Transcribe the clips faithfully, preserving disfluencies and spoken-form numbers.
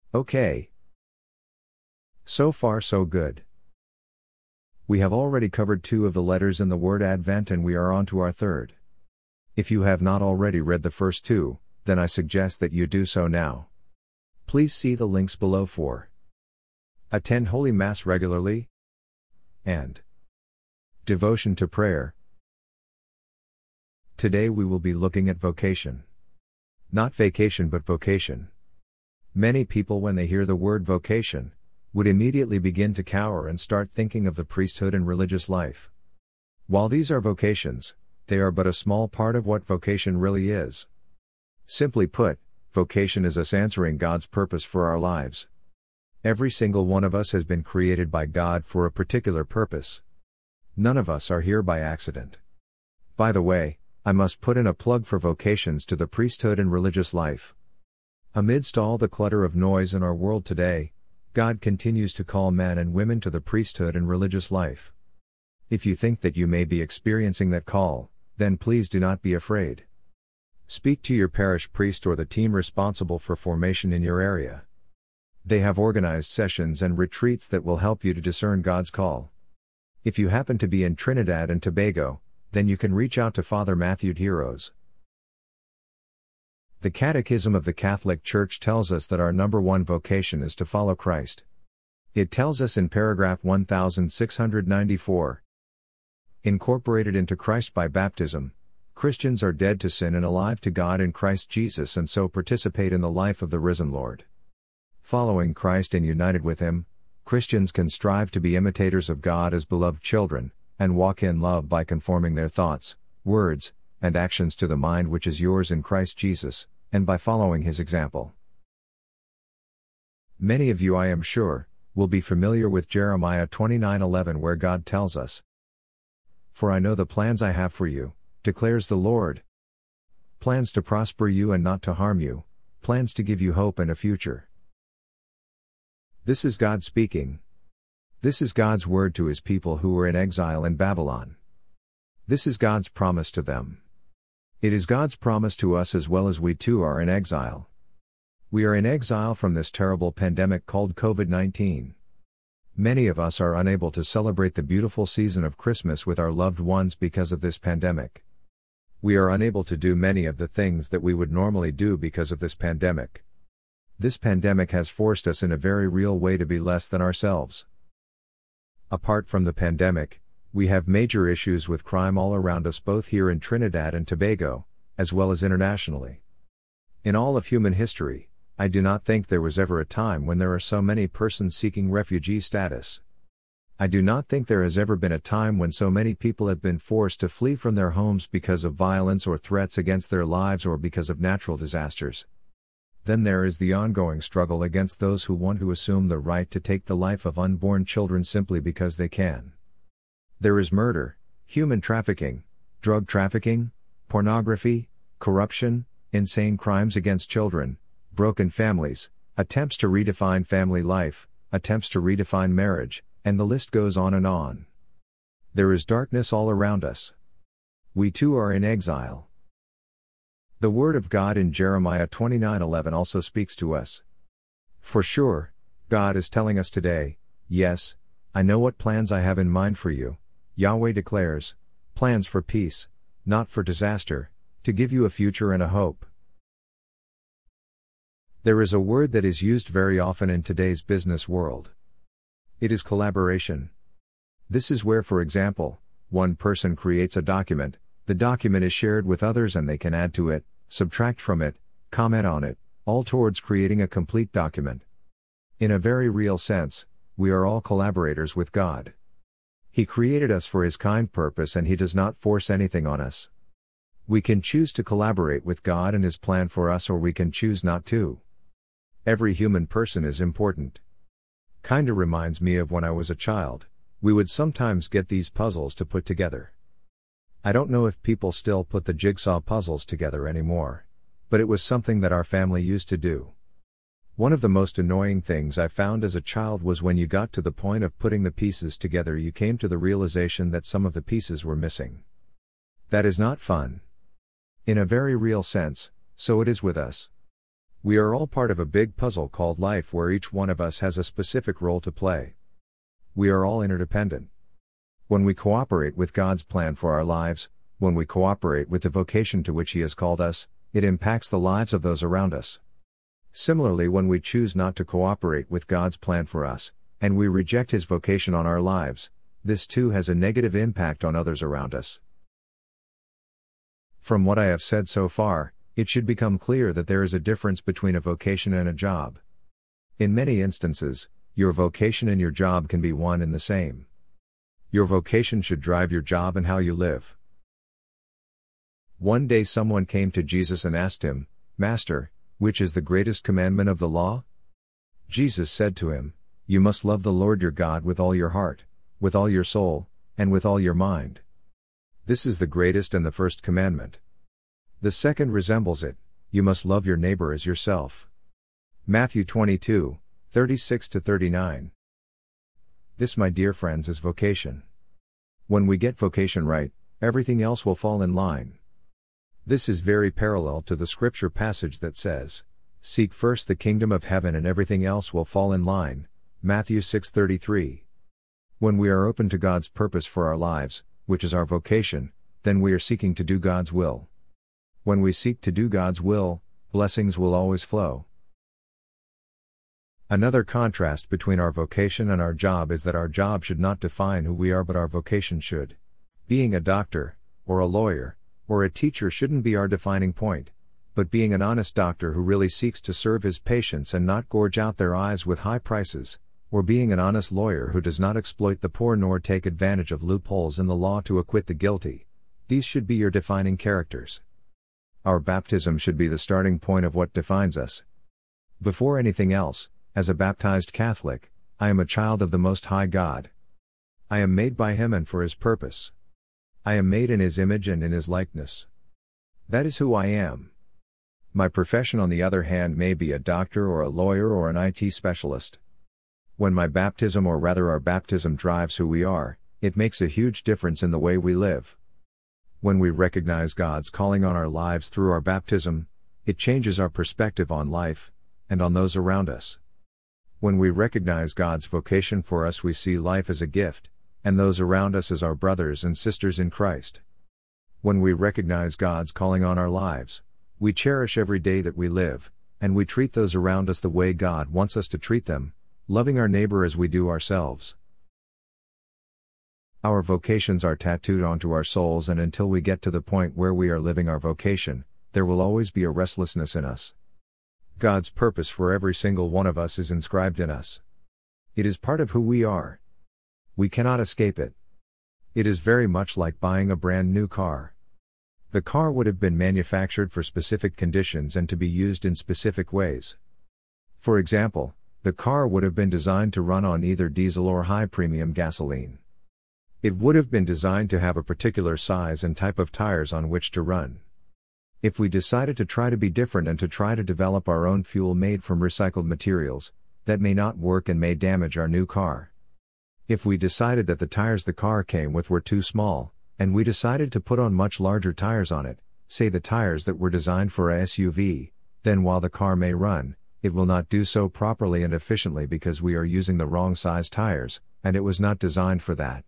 Okay. So far so good. We have already covered two of the letters in the word Advent and we are on to our third. If you have not already read the first two, then I suggest that you do so now. Please see the links below for Attend Holy Mass regularly and Devotion to Prayer. Today we will be looking at vocation. Not vacation but vocation. Many people, when they hear the word vocation, would immediately begin to cower and start thinking of the priesthood and religious life. While these are vocations, they are but a small part of what vocation really is. Simply put, vocation is us answering God's purpose for our lives. Every single one of us has been created by God for a particular purpose. None of us are here by accident. By the way, I must put in a plug for vocations to the priesthood and religious life. Amidst all the clutter of noise in our world today, God continues to call men and women to the priesthood and religious life. If you think that you may be experiencing that call, then please do not be afraid. Speak to your parish priest or the team responsible for formation in your area. They have organized sessions and retreats that will help you to discern God's call. If you happen to be in Trinidad and Tobago, then you can reach out to Father Matthew Heroes. The Catechism of the Catholic Church tells us that our number one vocation is to follow Christ. It tells us in paragraph one thousand six hundred ninety-four, incorporated into Christ by baptism, Christians are dead to sin and alive to God in Christ Jesus and so participate in the life of the risen Lord. Following Christ and united with Him, Christians can strive to be imitators of God as beloved children, and walk in love by conforming their thoughts, words, and actions to the mind which is yours in Christ Jesus, and by following His example. Many of you, I am sure, will be familiar with Jeremiah twenty-nine eleven, where God tells us, "For I know the plans I have for you, declares the Lord. Plans to prosper you and not to harm you, plans to give you hope and a future." This is God speaking. This is God's word to His people who were in exile in Babylon. This is God's promise to them. It is God's promise to us as well, as we too are in exile. We are in exile from this terrible pandemic called COVID nineteen. Many of us are unable to celebrate the beautiful season of Christmas with our loved ones because of this pandemic. We are unable to do many of the things that we would normally do because of this pandemic. This pandemic has forced us in a very real way to be less than ourselves. Apart from the pandemic, we have major issues with crime all around us, both here in Trinidad and Tobago, as well as internationally. In all of human history, I do not think there was ever a time when there are so many persons seeking refugee status. I do not think there has ever been a time when so many people have been forced to flee from their homes because of violence or threats against their lives or because of natural disasters. Then there is the ongoing struggle against those who want to assume the right to take the life of unborn children simply because they can. There is murder, human trafficking, drug trafficking, pornography, corruption, insane crimes against children, broken families, attempts to redefine family life, attempts to redefine marriage, and the list goes on and on. There is darkness all around us. We too are in exile. The word of God in Jeremiah twenty-nine eleven also speaks to us. For sure, God is telling us today, "Yes, I know what plans I have in mind for you," Yahweh declares, plans for peace, not for disaster, to give you a future and a hope. There is a word that is used very often in today's business world. It is collaboration. This is where, for example, one person creates a document, the document is shared with others and they can add to it, subtract from it, comment on it, all towards creating a complete document. In a very real sense, we are all collaborators with God. He created us for His kind purpose and He does not force anything on us. We can choose to collaborate with God and His plan for us, or we can choose not to. Every human person is important. Kinda reminds me of when I was a child. We would sometimes get these puzzles to put together. I don't know if people still put the jigsaw puzzles together anymore, but it was something that our family used to do. One of the most annoying things I found as a child was when you got to the point of putting the pieces together, you came to the realization that some of the pieces were missing. That is not fun. In a very real sense, so it is with us. We are all part of a big puzzle called life where each one of us has a specific role to play. We are all interdependent. When we cooperate with God's plan for our lives, when we cooperate with the vocation to which He has called us, it impacts the lives of those around us. Similarly, when we choose not to cooperate with God's plan for us, and we reject His vocation on our lives, this too has a negative impact on others around us. From what I have said so far, it should become clear that there is a difference between a vocation and a job. In many instances, your vocation and your job can be one and the same. Your vocation should drive your job and how you live. One day someone came to Jesus and asked Him, "Master, which is the greatest commandment of the law?" Jesus said to him, "You must love the Lord your God with all your heart, with all your soul, and with all your mind. This is the greatest and the first commandment. The second resembles it, you must love your neighbor as yourself." Matthew twenty-two, thirty-six to thirty-nine. This, my dear friends, is vocation. When we get vocation right, everything else will fall in line. This is very parallel to the scripture passage that says, "Seek first the kingdom of heaven and everything else will fall in line," Matthew six thirty-three. When we are open to God's purpose for our lives, which is our vocation, then we are seeking to do God's will. When we seek to do God's will, blessings will always flow. Another contrast between our vocation and our job is that our job should not define who we are, but our vocation should. Being a doctor, or a lawyer, or a teacher shouldn't be our defining point, but being an honest doctor who really seeks to serve his patients and not gorge out their eyes with high prices, or being an honest lawyer who does not exploit the poor nor take advantage of loopholes in the law to acquit the guilty. These should be your defining characters. Our baptism should be the starting point of what defines us. Before anything else, as a baptized Catholic, I am a child of the Most High God. I am made by Him and for His purpose. I am made in His image and in His likeness. That is who I am. My profession, on the other hand, may be a doctor or a lawyer or an I T specialist. When my baptism, or rather our baptism, drives who we are, it makes a huge difference in the way we live. When we recognize God's calling on our lives through our baptism, it changes our perspective on life, and on those around us. When we recognize God's vocation for us, we see life as a gift, and those around us as our brothers and sisters in Christ. When we recognize God's calling on our lives, we cherish every day that we live, and we treat those around us the way God wants us to treat them, loving our neighbor as we do ourselves. Our vocations are tattooed onto our souls, and until we get to the point where we are living our vocation, there will always be a restlessness in us. God's purpose for every single one of us is inscribed in us. It is part of who we are. We cannot escape it. It is very much like buying a brand new car. The car would have been manufactured for specific conditions and to be used in specific ways. For example, the car would have been designed to run on either diesel or high-premium gasoline. It would have been designed to have a particular size and type of tires on which to run. If we decided to try to be different and to try to develop our own fuel made from recycled materials, that may not work and may damage our new car. If we decided that the tires the car came with were too small, and we decided to put on much larger tires on it, say the tires that were designed for a S U V, then while the car may run, it will not do so properly and efficiently because we are using the wrong size tires, and it was not designed for that.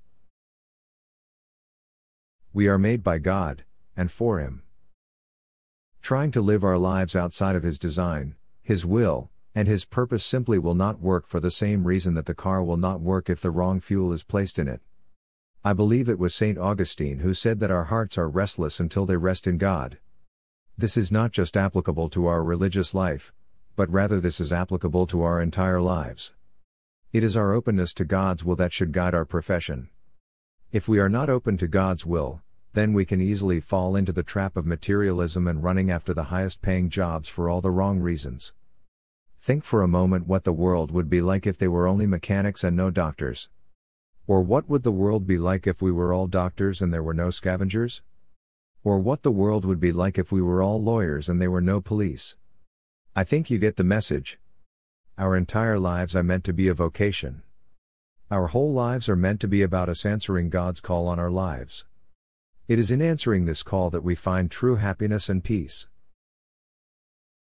We are made by God, and for Him. Trying to live our lives outside of His design, His will, and His purpose simply will not work, for the same reason that the car will not work if the wrong fuel is placed in it. I believe it was Saint Augustine who said that our hearts are restless until they rest in God. This is not just applicable to our religious life, but rather this is applicable to our entire lives. It is our openness to God's will that should guide our profession. If we are not open to God's will, then we can easily fall into the trap of materialism and running after the highest paying jobs for all the wrong reasons. Think for a moment what the world would be like if they were only mechanics and no doctors. Or what would the world be like if we were all doctors and there were no scavengers? Or what the world would be like if we were all lawyers and there were no police? I think you get the message. Our entire lives are meant to be a vocation. Our whole lives are meant to be about us answering God's call on our lives. It is in answering this call that we find true happiness and peace.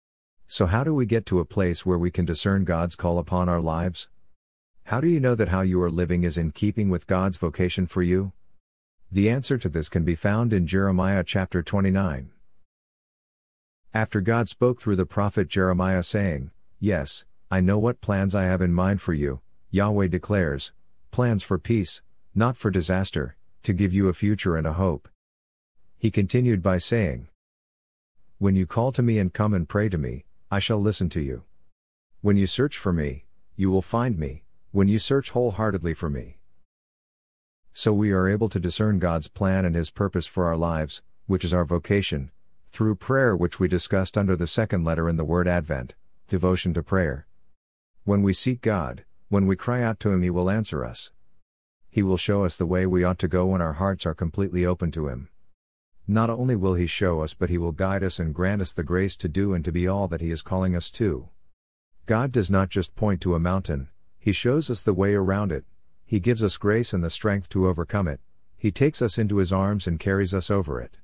So how do we get to a place where we can discern God's call upon our lives? How do you know that how you are living is in keeping with God's vocation for you? The answer to this can be found in Jeremiah chapter twenty-nine. After God spoke through the prophet Jeremiah saying, "Yes, I know what plans I have in mind for you," Yahweh declares, plans for peace, not for disaster, to give you a future and a hope. He continued by saying, "When you call to me and come and pray to me, I shall listen to you. When you search for me, you will find me, when you search wholeheartedly for me." So we are able to discern God's plan and His purpose for our lives, which is our vocation, through prayer, which we discussed under the second letter in the word Advent, devotion to prayer. When we seek God, when we cry out to Him, He will answer us. He will show us the way we ought to go when our hearts are completely open to Him. Not only will He show us, but He will guide us and grant us the grace to do and to be all that He is calling us to. God does not just point to a mountain, He shows us the way around it. He gives us grace and the strength to overcome it. He takes us into His arms and carries us over it.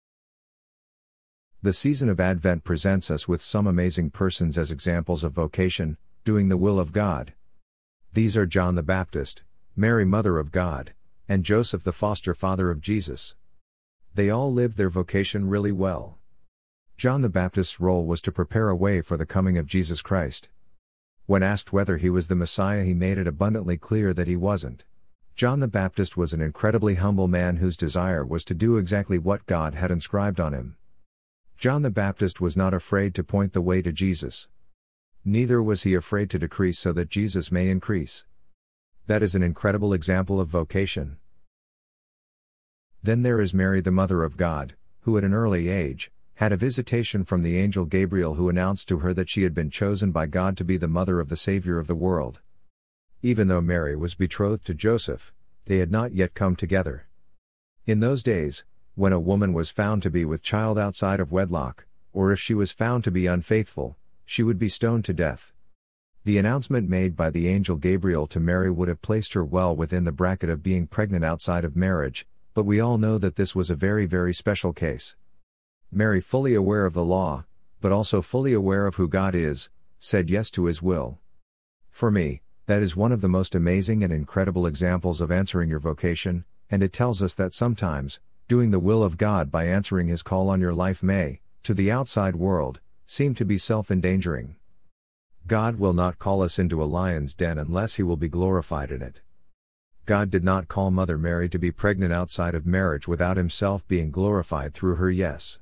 The season of Advent presents us with some amazing persons as examples of vocation, doing the will of God. These are John the Baptist, Mary Mother of God, and Joseph the foster father of Jesus. They all lived their vocation really well. John the Baptist's role was to prepare a way for the coming of Jesus Christ. When asked whether he was the Messiah, he made it abundantly clear that he wasn't. John the Baptist was an incredibly humble man whose desire was to do exactly what God had inscribed on him. John the Baptist was not afraid to point the way to Jesus. Neither was he afraid to decrease so that Jesus may increase. That is an incredible example of vocation. Then there is Mary, the Mother of God, who at an early age, had a visitation from the angel Gabriel, who announced to her that she had been chosen by God to be the mother of the Savior of the world. Even though Mary was betrothed to Joseph, they had not yet come together. In those days, when a woman was found to be with child outside of wedlock, or if she was found to be unfaithful, she would be stoned to death. The announcement made by the angel Gabriel to Mary would have placed her well within the bracket of being pregnant outside of marriage, but we all know that this was a very very special case. Mary, fully aware of the law, but also fully aware of who God is, said yes to His will. For me, that is one of the most amazing and incredible examples of answering your vocation, and it tells us that sometimes, doing the will of God by answering His call on your life may, to the outside world, seem to be self-endangering. God will not call us into a lion's den unless He will be glorified in it. God did not call Mother Mary to be pregnant outside of marriage without Himself being glorified through her yes.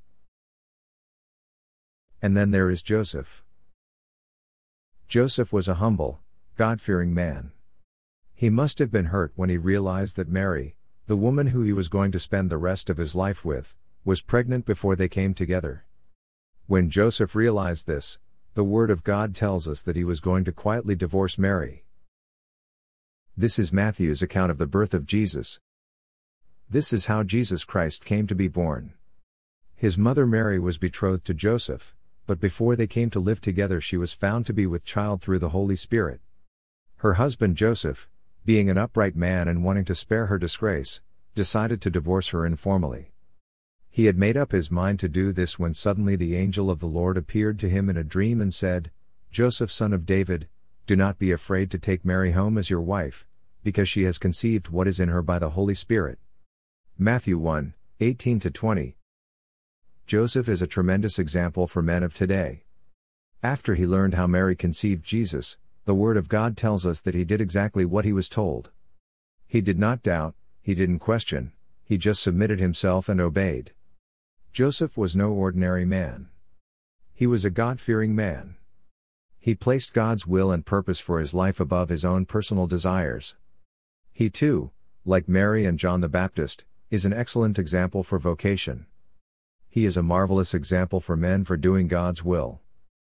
And then there is Joseph. Joseph was a humble, God-fearing man. He must have been hurt when he realized that Mary, the woman who he was going to spend the rest of his life with, was pregnant before they came together. When Joseph realized this, the Word of God tells us that he was going to quietly divorce Mary. This is Matthew's account of the birth of Jesus. This is how Jesus Christ came to be born. His mother Mary was betrothed to Joseph, but before they came to live together she was found to be with child through the Holy Spirit. Her husband Joseph, being an upright man and wanting to spare her disgrace, decided to divorce her informally. He had made up his mind to do this when suddenly the angel of the Lord appeared to him in a dream and said, "Joseph, son of David, do not be afraid to take Mary home as your wife, because she has conceived what is in her by the Holy Spirit." Matthew one, eighteen to twenty. Joseph is a tremendous example for men of today. After he learned how Mary conceived Jesus, the Word of God tells us that he did exactly what he was told. He did not doubt, he didn't question, he just submitted himself and obeyed. Joseph was no ordinary man. He was a God-fearing man. He placed God's will and purpose for his life above his own personal desires. He too, like Mary and John the Baptist, is an excellent example for vocation. He is a marvelous example for men for doing God's will.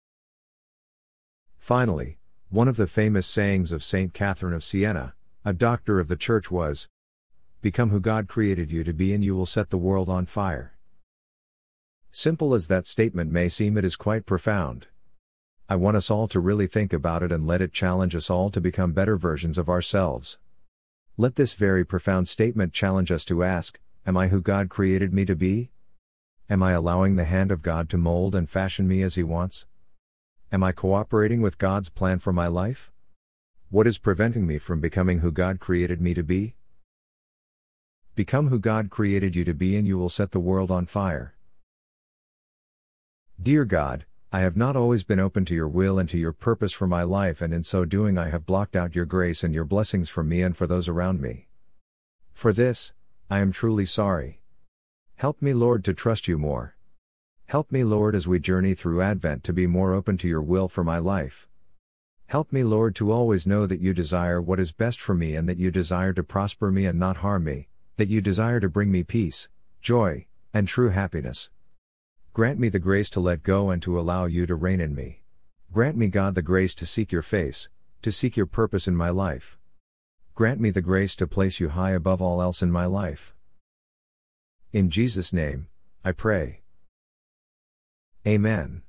Finally, one of the famous sayings of Saint Catherine of Siena, a doctor of the Church, was, "Become who God created you to be and you will set the world on fire." Simple as that statement may seem, it is quite profound. I want us all to really think about it and let it challenge us all to become better versions of ourselves. Let this very profound statement challenge us to ask, am I who God created me to be? Am I allowing the hand of God to mold and fashion me as He wants? Am I cooperating with God's plan for my life? What is preventing me from becoming who God created me to be? Become who God created you to be and you will set the world on fire. Dear God, I have not always been open to your will and to your purpose for my life, and in so doing I have blocked out your grace and your blessings for me and for those around me. For this, I am truly sorry. Help me, Lord, to trust you more. Help me, Lord, as we journey through Advent to be more open to your will for my life. Help me, Lord, to always know that you desire what is best for me and that you desire to prosper me and not harm me, that you desire to bring me peace, joy, and true happiness. Grant me the grace to let go and to allow you to reign in me. Grant me, God, the grace to seek your face, to seek your purpose in my life. Grant me the grace to place you high above all else in my life. In Jesus' name, I pray. Amen.